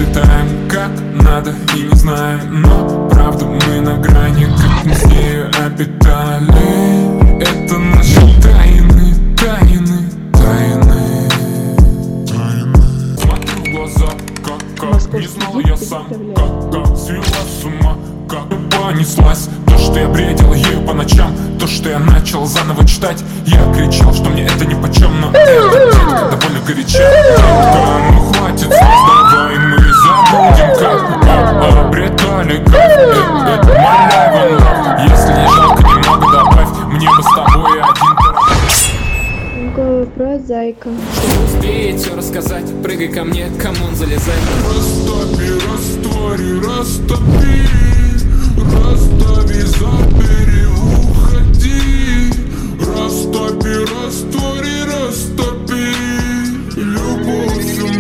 считаем как надо и не знаем, но правда мы на грани, как мы с нею обитали. Это наши тайны, тайны, тайны. Смотрю в глаза, как не знал я сам, как свела с ума, как понеслась. То, что я бредил ею по ночам, то, что я начал заново читать. Я кричал, что мне это нипочем, но эта детка довольно горяча. Детка, ну хватит слез, давай мы забудем, как обретали кайф. Это my life and love. Если не жалко, немного добавь, мне бы с тобой один Вопрос, зайка. Успеет все рассказать, прыгай ко мне, камон, залезай. Растопи, раствори, растопи, расстави, забери, уходи. Растопи, раствори, растопи, любовь.